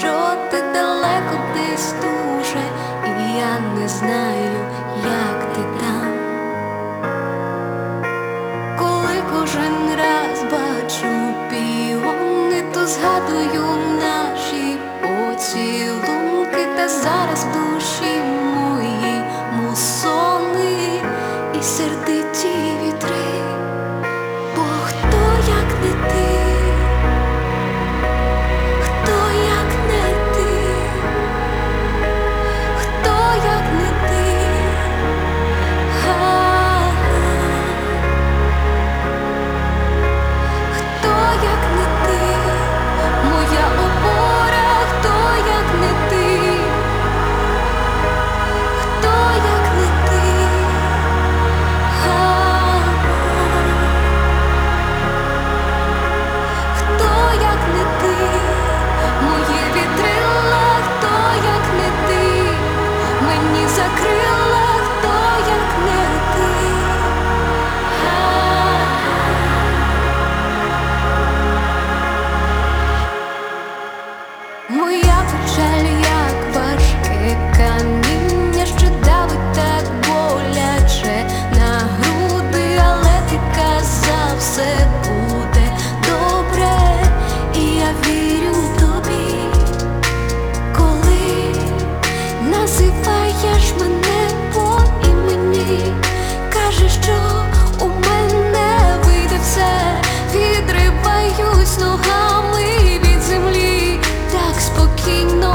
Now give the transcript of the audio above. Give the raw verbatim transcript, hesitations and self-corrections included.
що ти далеко десь дуже, і я не знаю, як ти там. Коли кожен раз бачу піони, то згадую наші поцілунки, та зараз в душі мої мусони і сердиті вітри. Бо хто як не ти, хто як не ти, хто як не ти, га-га. Хто як не ти, моя опора, хто як не ти, хто як не ти, га-га. Хто як не ти, моє вітрила, хто як не ти, мені закрила, хто як не ти, га-га. Моя печаль, як важке каміння, що давить так боляче на груди, але ти казав, все буде добре, і я вірю тобі. Коли називаєш мене по імені, кажеш, що у мене вийде все, відриваюсь ногами від землі, так спокійно